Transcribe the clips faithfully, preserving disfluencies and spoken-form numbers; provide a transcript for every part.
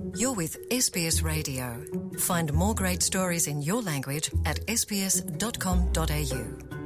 You're with เอส บี เอส Radio. Find more great stories in your language at s b s dot com dot a u.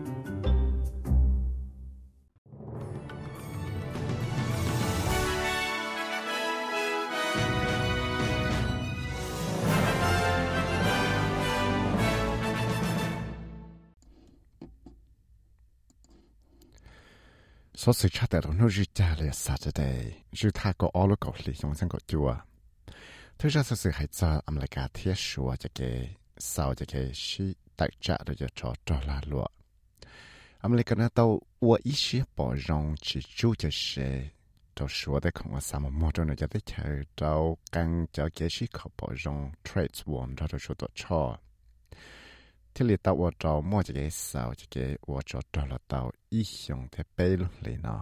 所以出得到那日家里 Saturday， 就他个all个里用成个做，他这是还在我们那个天说这个少这个是大家的就找找拉路，我们那个呢到我一些包容去做这些，都说的看我什么么子呢？就得去到跟这个是靠包容 trades one， 他就说到错。ที่เราตัวเรามั่วจะเกี่ยวสาวจะเกี่ยวว่าจะเราตัวอีหงที่เปลุเลยนะ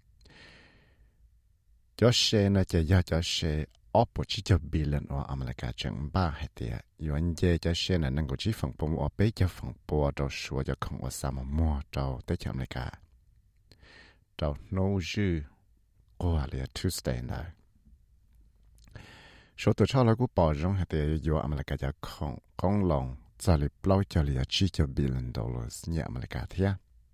จะเชนจะยาจะเชอปจิจะบิลน์ว่าอเมริกาจังบ้าเหตุย้อนเจจะเชนนั่งกุจิฝั่งปุ่มว่าเปจะฝั่งปัวเราชัวจะคงว่าสามมั่วเราแต่ที่อเมริกาเราโน้จื้อก็อะไร Tuesday นะส่วนตัวชอบเราก็ปอจงเหตุอยู่อเมริกาจะคงคงลงจะเลยปล่อยจะเลยชี้จะบิลน์ดอลลาร์เนี่ยอเมริกาเทีย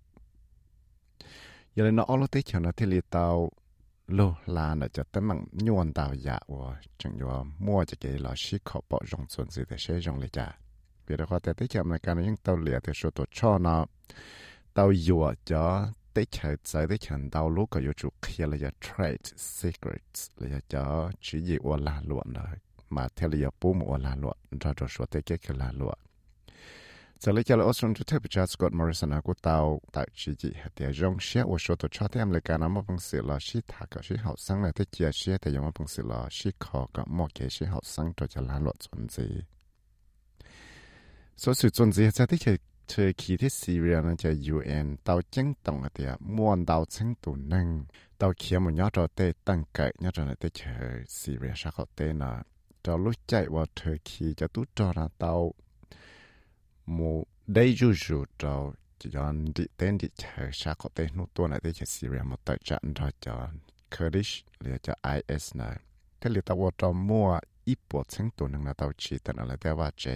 อย่างนั้นเอาลูกเต๋อเนี่ยที่เราตัวโลลานจะตั้งมั่งยวนตัวยาว่าจังอยู่มั่วจะเกี่ยวกับชี้ขอบปอจงส่วนสื่อแต่เชื่อจงเลยจ้ะเดี๋ยวเขาแต่ที่อเมริกาเนี่ยยังตัวเหลือแต่ส่วนตัวชอบเนาะตัวอยู่จะเต๋อใจเต๋อตัวลูกก็อยู่จุดเขียนเลยจะ trade secrets เลยจะชี้ยิวลาล้วนเลยมาเทลียปูมัวลาล้วนเราจะส่วนเต๋อเกี่ยวลาล้วนจะเลยจะเลยออสเตรเลียที่ประชาสกอตมอริสันกูเตาตัดชีจิเหตุยงเชื่อว่าส่วนตัวชาติอเมริกานั้นมาเป็นสิ่งละชีทักกับชีหอบสังเลยที่เจียเชื่อแต่ยังมาเป็นสิ่งละชีคอกับมอเกชีหอบสังตัวจะลาลวดจนจีส่วนสุดจนจีจะที่เธอขี่ที่ซีเรียนั้นจะ ยู เอ็น เตาจึงตรงเหตุม้วนเตาซึ่งตัวหนึ่งเตาเขียนมันย้อนตัวเตะตั้งเกิดย้อนตัวเตะเธอซีเรียชักเขาเตะน่ะเรารู้ใจว่าเธอขี่จะตุ้จอนะเตามูได้จู่จู่เราจะย้อนดิเต้นดิเธอชักเขาเตะนู่นตัวไหนได้จะซีเรียมันตัดจันเราจะเคอร์ดิชหรือจะ ไอ เอส น่ะถ้าเราตัวเรามัวอีปวดซึ่งตัวหนึ่งนะเราชีตันอะไรแต่ว่าเจ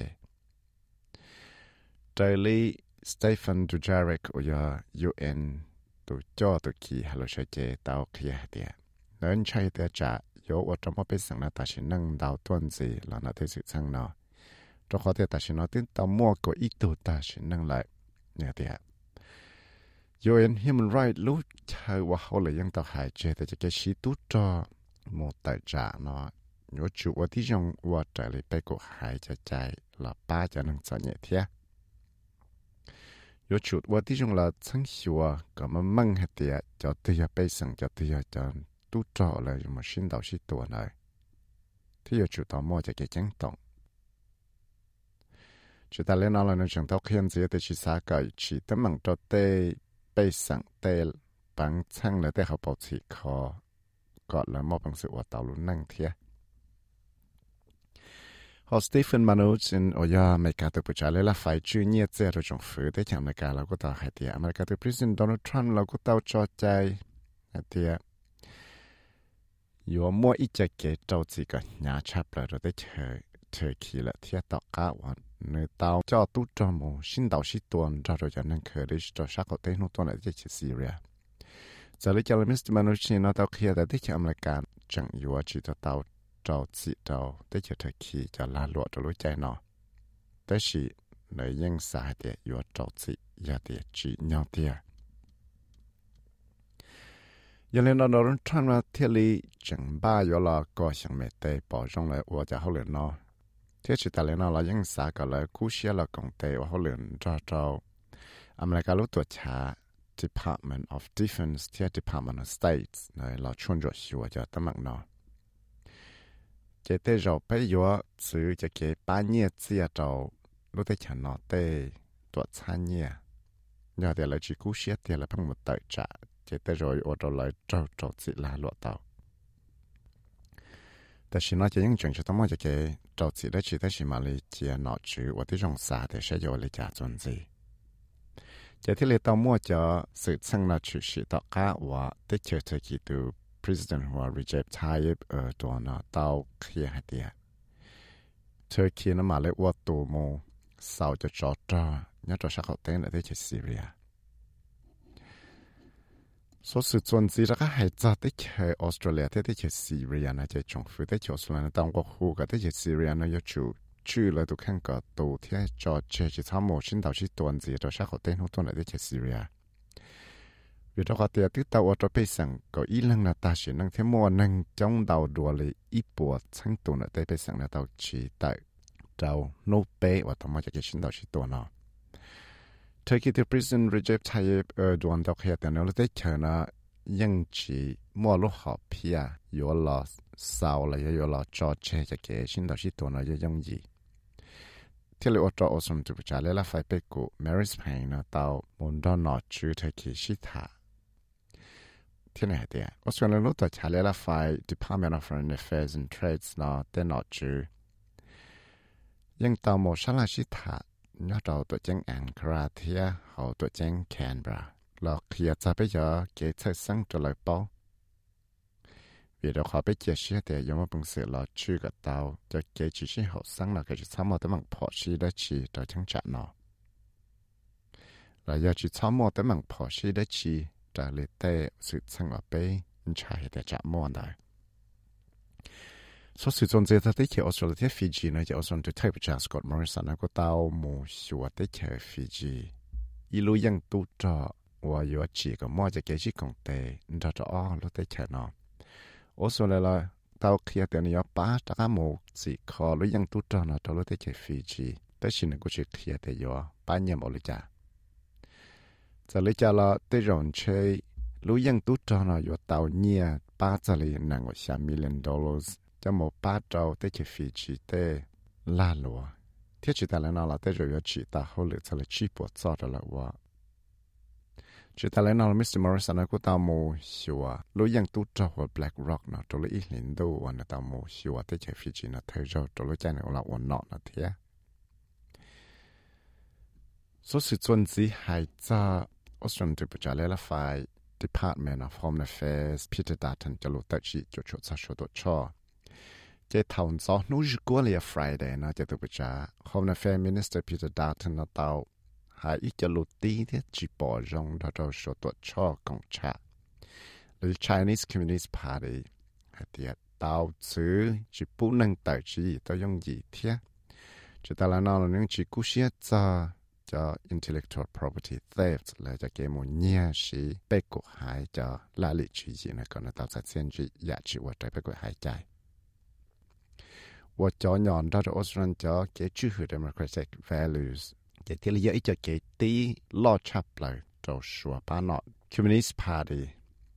เดลี่สเตฟานดูจาริกอุยา ยู เอ็น ตัวจ่อตัวขี่ฮัลโหลใช้เจตัวเขียเดียนั่นใช่แต่จะโยว่าจะมาเป็นสังนาตาชินังดาวต้นสีแล้วนาที่สุดสังเนาะเราขอเดียตาชินอตินตัวมั่วก็อีตัวตาชินังเลยเนี่ยเดีย ยู เอ็น Human Rights รู้เธอว่าเขาเลยยังต่อหายใจแต่จะแค่ชี้ตัวจ่อหมดแต่จ่าเนาะโยจูว่าที่ยังว่าใจเลยไปก็หายใจใจแล้วป้าจะนั่งสอนเนี่ยเทีย有处我啲用啦，曾少啊，咁啊掹下啲啊，就對下背上就對下就都做啦，有冇先到是多嚟？啲有處到麼就幾驚動。處到你那啦，你上到圈子啲去啥個去，都問到啲背上啲幫撐了啲好保持可，個啦麼幫是我道路能貼。好 Stephen Mnuchin 我要อเมริกาตัวผู้ชายเลยละไฟจูเนียเจอเราจงฝืนได้จากอเมริกาเราก็ต่อให้เดียอเมริกาตัว President Donald Trump เราก็ต่อจอใจให้เดียอยู่มั่วอีจะเกจเอาจีกันหน้าชับเลยเราได้เธอเธอขี่ละเทียต่อก้าวันในเตาจอตู้จอมูชินเตาชิตัวเราเราจะนั่งเคยได้จอชักเอาเต้นตัวไหนจะเชื่อซีเรียจะเลยจะเลย Mister Mnuchin เราเตาเคลียร์แต่ที่จากอเมริกาจังอยู่ว่าจีตัวเตาเราสิเราได้จะเธอขี่จะลาหลวดรู้ใจเนาะแต่สิในยังสายเดียอยู่เราสิยาเดียจีเนาะเดียยังเล่นเราโดนทำมาเที่ยวลีจังบ้าอยู่ละก็ยังไม่ได้ปอจงเลยว่าจะเขาเล่นเนาะเที่ยวสิแต่เล่นเรายังสายก็เลยกู้เชียเราคงเตะว่าเขาเล่นเราเราอเมริการู้ตัวช้า Department of Defense ที่ Department of State ในเราชวนจะชัวจะตั้งมั่งเนาะเจเตเราไปอยู่ซื้อจะเก็บป้าเนี่ยเสียเรารู้ได้ฉันนอเตตัวช้าเนี่ยยอดเดี๋ยวเราจีกู้เสียเดี๋ยวเราเพิ่งมาเตะจ่าเจเตเราอยู่เราเลยเราเราสิลาหลวดเตาแต่ฉันน่าจะยังจังจะต้องมาจะเก็บเราสิได้ชีได้ชิมาเลยเจียนอจือว่าที่จงสาแต่ใช้อยู่เลยจ่าจนสิเจที่เลยต้องมั่วจะสืบสั่งนาชื่อสิต่อก้าว่าได้เจอเธอกี่ตัวPresident ว่า Recep Tayyip เออตัวน่ะเตาเคลียร์ให้เดีย Turkey nó mà lấy qua tù mù sau cho trò trò nhớ trò sắc hậu tên là thế chế Syria. Số sự chuẩn gì ra các hệ gia tế chế Australia thế chế Syria là chế trong phía tế chế Australia nó đang có khu cả tế chế Syria nó yếu chủ chữ là tụ khăn cả tù thế cho chế chế tham mô xin đạo chỉ tuần gì trò sắc hậu tên hậu tuần là tế chế Syria. Vì đó có thể tiếp tục ở trong bề sẵn có ý lăng là ta sẽ năng thêm mua năng trong đầu đùa lý ý bộ chẳng tù là tế bề sẵn là tàu chỉ tại đầu nô bê và thầm mô cho cái xin đạo chỉ tuần nó. Turkey the President Recep Tayyip Erdogan đọc hiện tại nó là tế chờ nó nhưng chỉ mua lúc họ phía yếu là sao là yếu là cho chế cho cái xin đạo chỉ tuần nó yếu giống gì. Thế là ở trong ở trong tụi trả lời là phải biết của Mary's Payne nó tàu muốn đó nó chữ Turkey sĩ thả. Thế này thì Australia lúc đó trả lời là phải Department of Foreign Affairs and Trades nó tên nó chữ. Nhưng tàu một sáng là sĩ thả nhớ đầu tụi chân Ankara thì họ tụi chân Canberra là khi ra bây giờ cái thời sáng trở lại bao. Vì đó họ biết chia sẻ thì giống như bằng sự là chữ cái tàu cho cái chỉ sĩ họ sáng là cái chỉ tham mô tới bằng phó sĩ đó chỉ cho chẳng trả nó. Là giờ chỉ tham mô tới bằng phó sĩ đó chỉ trả lời tệ sự sang ở bên trái để trả món đó. Số sự tôn chế tới chế Australia tới Fiji này chế Australia tới Thái Bình Dương Scott Morrison nó có tàu mù xua tới chế Fiji. Ilu yang tu cho và yếu chỉ có mua cho cái gì công tệ cho cho ó lúc tới chế nó. Australia là tàu kia tiền yếu ba trả mù chỉ khó lu yang tu cho nó cho lúc tới chế Fiji. Tới xin nó có chỉ kia để yếu ba nhầm ở lúc trả. Giờ lấy cho là tới rộng chơi lũ dân tú cho nó yếu tàu nhia ba giờ lấy năng ở xa million dollars cho một ba trâu tới chỉ phí chỉ tới la lúa thiết chỉ ta lấy nó là tới rồi yếu chỉ ta hỗ lực cho là chỉ bộ cho đó là quá chỉ ta lấy nó là mít tơ Morrison nó cũng tàu mù xua lũ dân tú cho của BlackRock nó cho lấy ít liền đâu và nó tàu mù xua tới chỉ phí chỉ nó thấy rồi cho lấy cái này là ổn nọ là thế số sự chuẩn gì hay cho Australian to trả lời là phải Department of Home Affairs Peter Dutton cho lúc tới chỉ cho chỗ sao cho cho cái thằng gió núi của là Friday nó cho tôi trả Home Affairs Minister Peter Dutton nó tao hay ít cho lúc tí thế chỉ bỏ rong đó cho số tổ cho cộng trả the Chinese Communist Party thì tao chứ chỉ bù năng tài chỉ tao dùng gì thế chỉ ta là nó là những chỉ cú xia cho cho intellectual property theft là cho cái một nhà sĩ bị cuộc hại cho là lý trí gì này còn là tạo ra thiên trị giá trị của trái bị cuộc hại chạy. Và cho nhọn đó là Australia cho cái chữ hữu democratic values cái thứ lý cho cái tí lo chắp lại cho số ba nọ Communist Party.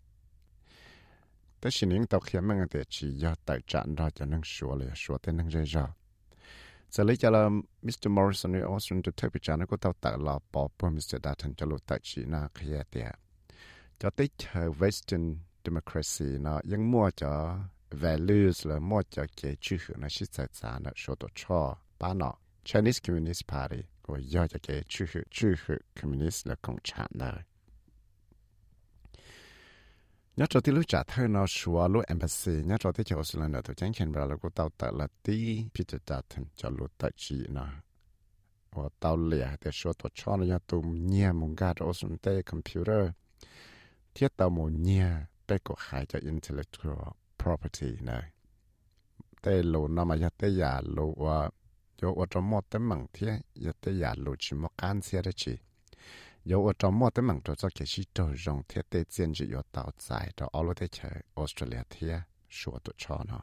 Tất nhiên những tàu khiếm mang để chỉ do tại trận đó cho năng số là số tên năng dây dò. Giờ lấy cho là mít tơ Morrison ở Australia to Thái Bình Dương nó có tàu tại là bỏ qua mít tơ Dutton cho lúc tại chỉ na kia tiệt cho tới chờ Western democracy nó vẫn mua cho values là mua cho cái chữ nó sẽ xảy ra nó số tổ cho ba nó Chinese Communist Party của do cho cái chữ chữ communist là cộng sản này nhớ cho tí lúc trả thơ nó xóa lúc embassy nhớ cho tí cho Australia tôi chẳng khen vào là của tàu tại là tí Peter Dutton cho lúc tại chỉ nó và tàu lẻ để số tổ cho nó tụm nhia mong gà cho Australia computer thiết tàu một nhia bé của hai cho intellectual property này tê lô nó mà tê giả lô và yo ở trong một tấm bằng thiết tê giả lô chỉ một can xe đó chỉ有我周末的忙着做给是周容贴的建筑有到在到澳洲的去 Australia 贴说的超呢，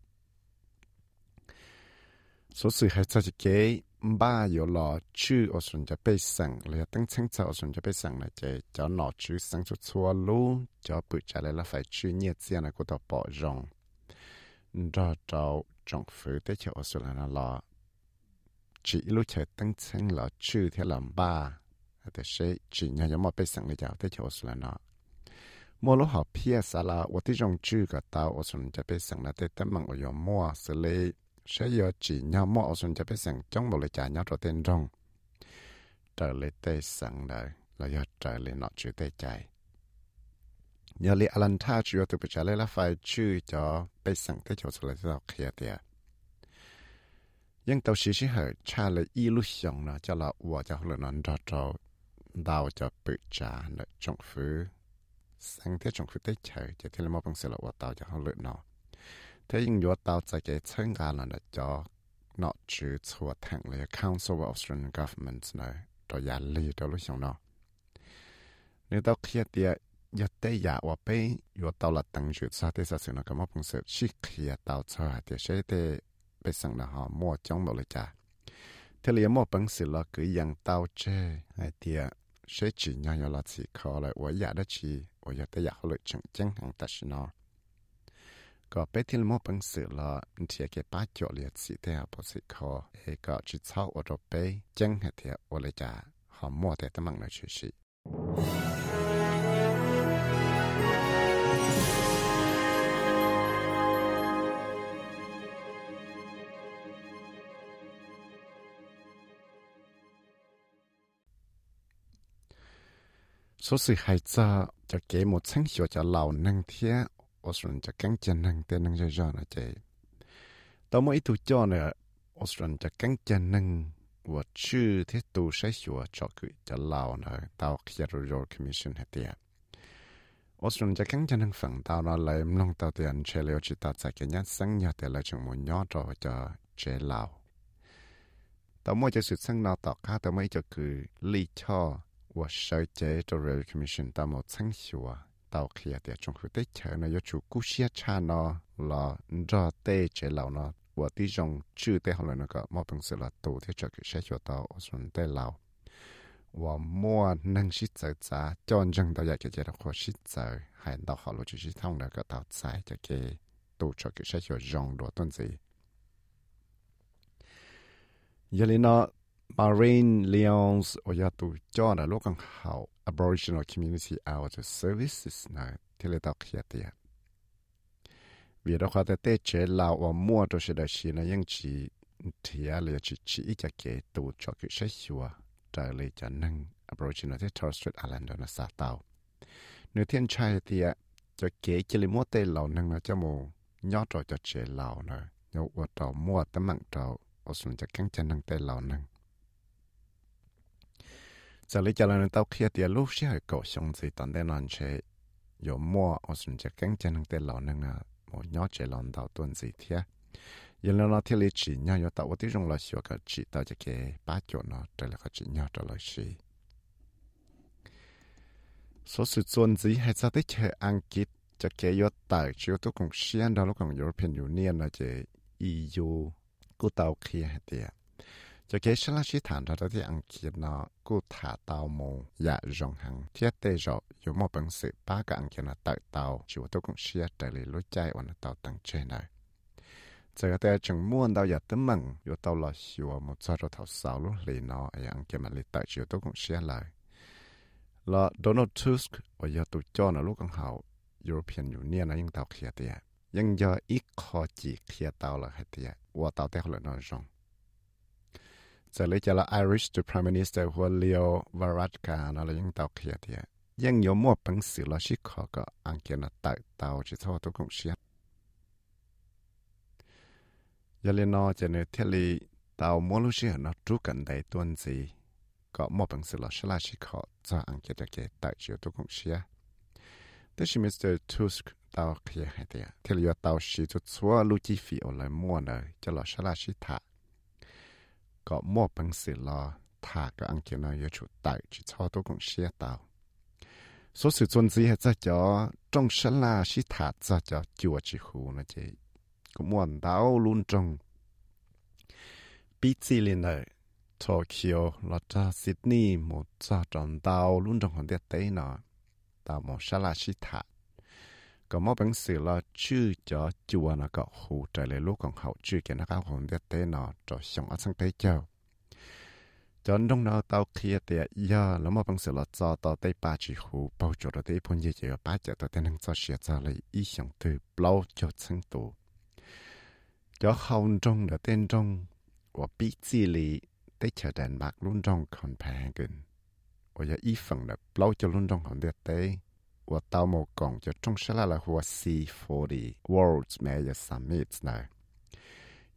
所以还在给把有了去 Australia 被省了，等清早 Australia 被省了，就叫拿去省出错路，就不下来了，phải去热钱了，个到保容，然后政府的去 Australia 了，只一路去等清了去贴两把。แต่ใช่จริงยังไม่ไปสั่งเลยจ้าที่โอสเลนะมัวลูกหอบเพียสาละว่าที่จงจื้อกับตาโอสเลจะไปสั่งนะแต่แต่มังอยอมัวสเลยใช่ยอจริงยังมัวโอสเลจะไปสั่งจ้องบริจาคยังตัวเต็นจงเจอเลยเตสั่งเลยแล้วยอเจอเลยนอจื้อเตใจยอเลยอลันท่าจื้อตัวไปจ่ายเลยละไฟจื้อจะไปสั่งที่โอสเลที่เราเคลียร์เดีย nhưng tàu sĩ sĩ hơi cha là illusion nó cho là của cho là nó cho cho đào cho bự trả là trong phứ sang thế trong phứ tế chơi cho thì là một bằng sự là của tàu cho họ lựa nó thế nhưng của tàu tại cái chân ga là nó cho nó chữ chùa thẳng là Council of Australian Governments này cho nhà lý cho lúc xong nó nếu tàu kia thì giờ tới nhà và bây giờ tàu là tăng chữ sao thế sao sự nó có một bằng sự chỉ kia tàu cho thì sẽ để bây giờ là họ mua trong một lời trả thế là một bằng sự là cứ yang tàu chơi hay thì sẽ chỉ nhau nhau là chỉ khó lại ở nhà đó chỉ ở nhà tới nhà họ lợi chẳng chẳng hàng ta chỉ nó có bé thì một bằng sự là chỉ cái ba chỗ liệt chỉ thế họ bỏ sự khó hay có chỉ sau ở đó bé chẳng hay thì ở lời trả họ mua để tấm bằng nói chuyện gì số sự hay cho cho cái một sáng sủa cho lão năng thế Australia cho căng chân năng tên năng cho cho nó chạy tao mỗi thứ cho nữa Australia cho căng chân năng và chữ thế tu sáng sủa cho cái cho lão nữa tao khi rồi rồi commission hết tiệt Australia cho căng chân năng phần tao nó lại long tao tiền chơi liệu chỉ tao tại cái nhát sáng nhát để lại chừng một nhát cho cho chơi lão tao mỗi cho sự sáng nào tao khác tao mỗi cho cứ lý cho我设计做 Royal Commission 到某程序啊，到企业的中国的车呢，有出古些车呢，了你知道的这老呢，我的种住的后来那个冇本事了，都的这个些学到我说的老，我冇能是走咋，战争到一个阶段或是走，还到后来就是通那个到在这个都这个些学用多东西，这里呢。Marine Lions 我要读叫呢，如果好 Aboriginal Community Hours Services 呢，听得到起的。为了话的对这老我摸都是的是呢，因此提啊了去去一家给读这个学习啊，这里就能 Aboriginal 的 Torres Strait Islander 呢撒到。nếu thiên trai thì cho kế chỉ lấy mua tê lẩu nâng nó cho mù nhớ rồi cho chế lẩu nữa nhau ở trò mua tấm mặn trò ở xuống cho căng chân nâng tê lẩu nâng giờ lấy cho nên tao kia thì lúc xí hơi cổ xong gì tận đây non chế有mua ở xuống cho căng chân nâng tê lẩu nâng à một nhớ chế lẩu tao tuần gì thế giờ nó thì lấy chỉ nhau yo tao ở tí trong là sửa cái chỉ tao cho cái ba chỗ nó trở lại cái chỉ nhau trở lại xí số sự tuần gì hay sao tới chơi Anh Kít cho cái yo tại chiếu tôi cũng xuyên đó lúc còn European Union là chế e u cô tao kia thì cho cái sáng là thản đó thì Anh Kít nó cô thả tao mù dạ rong hàng thiết tê rồi有một bằng sự ba cái Anh Kít nó tại tao chiếu tôi cũng xuyên trở lại lối chạy và nó tao tăng trên này giờ tại chẳng muốn tao giờ tấm mừng yo tao là xíu một số rồi thảo sáu lúc lì nó Anh Kít mà lì tại chiếu tôi cũng xuyên lại là Donald Tusk ว่าจะตุจอนะลูกของเขา European Union นะยังเตาเขียเตียยังจะอีกข้อจีเขียเตาละให้เตียว่าเตาเตะเขาเลยนอนจงจะเลยจะละ Irish to Prime Minister หัว Leo Varadkar นะเลยยังเตาเขียเตียยัง有มั่วปังสื่อละชิคอก็อังเกณฑ์เตาเตาจะทั่วทุกคนเชียยังเลยนอจะเนี่ยเที่ยวลีเตามั่วลูกเชียนะทุกกันได้ตัวนี้ก็มอบเป็นสิ่งละชลาชิขอจะอังเกตเกตแต่เชื่อตัวคงเชียแต่ชิมิสเตอร์ทูสก์ตาวเขียให้เดียที่เหลือตาวชีจุดสัวลูจิฟีอะไรมั่วเลยจะละชลาชิถาก็มอบเป็นสิ่งละถาก็อังเกตนายจุดแต่จิตชอตัวคงเชียตาวส่วนสิ่งส่วนที่ให้จะจะจงชลาชิถาจะจะจัวจิหูนะเจก็มั่วดาวลุ่นจงปีจีลินเลยTokyo แล้วก็ซิดนีย์หมดจะจนดาวรุ่นจงของเด็กเต้นนะดาวหมดชลาชิตาก็มอบเป็นสื่อละชื่อจะจัวนะก็หูใจเลยลูกของเขาชื่อกันนะครับของเด็กเต้นนะจะส่งอัศงเตเจ้าจนตรงนั้นดาวเคลียเตียยาแล้วมอบเป็นสื่อละจะต่อเตป้าจีหูเป่าจุดเตพ้นเยอะๆป้าจะต่อเตนึงจะเสียใจเลยอีส่งถือเปล่าจะซึ่งตัวจะเข้าตรงเด็กเต้นตรงว่าปีจีลีได้เชิดบักรุ่นจงคนแพงกันว่าจะอีฝั่งแบบเราจะรุ่นจงของเด็กเต้ว่าเตาโมกงจะจงชละละหัว ซี สี่สิบ World Mayor Summit นะ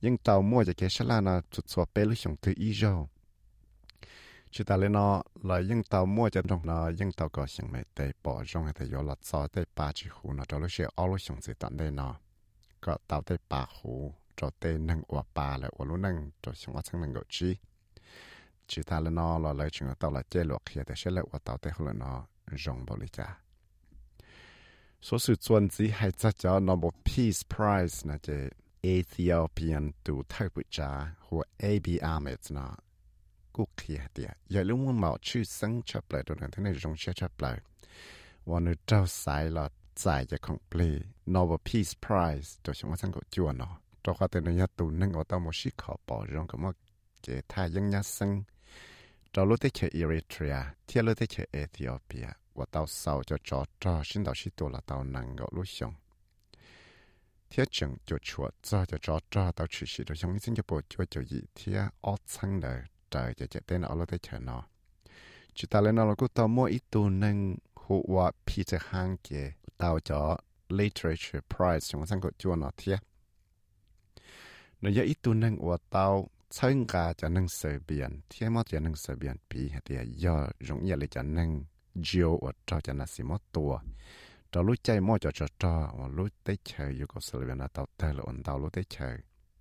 nhưng tàu mua cho cái xe là nó chụp xóa bê lúc xong từ ý rồi chỉ ta lên nó là những tàu mua cho trong nó những tàu có xong mấy tệ bỏ trong hay là là xóa tệ ba chỉ hú nó cho lúc xe ở lúc xong từ tận đây nó có tàu tệ ba hú cho tệ nâng ở ba lại ở lúc nâng cho xong ở sang nâng gọi chi chỉ ta lên nó là lấy chuyện tàu là chế luật hiện tại sẽ lại ở tàu tệ hơn nó rong bảo lý cha số sự chuẩn chỉ hay chắc cho nó một Peace Prize là chế Ethiopian tu thái bự cha hoặc a bê Ahmed nó cũng kia tiệt giờ lúc muốn mạo chữ sinh chấp lại đồ này thế này rong sẽ chấp lại và nó trao sai là giải cho complete Nobel Peace Prize cho chúng ta sang cổ chùa nó cho qua tên nó tu nâng ở tao một chiếc khó bỏ rong cái mà cái thay dân nhà sinh cho lúc tới chơi Eritrea theo lúc tới chơi Ethiopia và tao sau cho cho cho xin tao xin tu là tao năng gọi lúc xong thiết chừng cho chuột cho cho cho cho tao chỉ sĩ rồi xong xin cho bộ cho cho gì thiết ót sang đời trời cho chạy tên ở lúc tới chơi nó chỉ ta lên nó là cũng tao mua ít tu nâng hộ và Peter Hanke tao cho Literature Prize chúng sang gọi chùa nó thiết nó giờ ít tu nâng và tao chân cả cho nâng sở biển thiết mất cho nâng sở biển bị thì giờ giống như là cho nâng Geo ở cho cho nó xí mất tua cho lúc chạy mua cho cho cho và lúc tới chơi yêu cầu xử lý là tàu tê là ổn tàu lúc tới chơi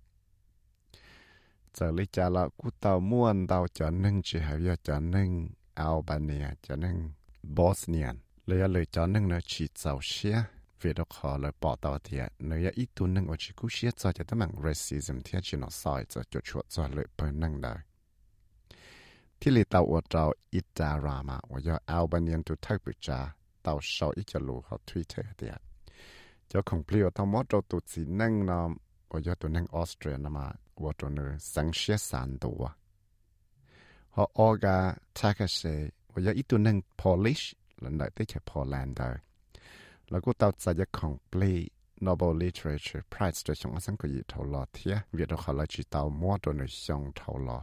giờ lấy trả là cú tàu mua tàu cho nâng chỉ hay giờ cho nâng Albania cho nâng Bosnian lấy lời cho nâng nó chỉ giàu xe vì đó họ lời bỏ tàu thì nơi ít tu nâng ở chỉ cú xe cho cho tấm bằng racism thì chỉ nó sai cho cho chuột cho lợi bởi nâng đờiที่ลีตาวอดเราอิจารามาว่าจะอัลบาเนียนตุทักปิจาตาวชาวอิจลูเขาทวิตเตอร์เดียจะคงเปลี่ยวทั้งหมดเราตุสีนั่งนอมว่าจะตัวนั่งออสเตรียนมาว่าตัวนึงสังเชียสานตัวเขาออกาทักเซว่าจะอีตัวนั่งพอลิชหลังได้ที่แค่พอแลนด์ได้แล้วก็ตาวจะจะคงเปลี่ย Nobel Literature Prize ตัวชงสังกุยเท่าลอเทียเวียดเขาเลยจีตาวมัวตัวนึงชงเท่าลอ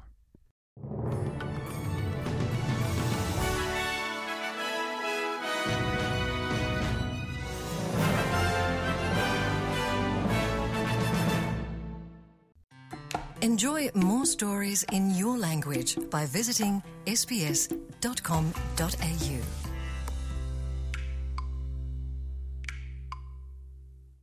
Enjoy more stories in your language by visiting s b s dot com dot a u.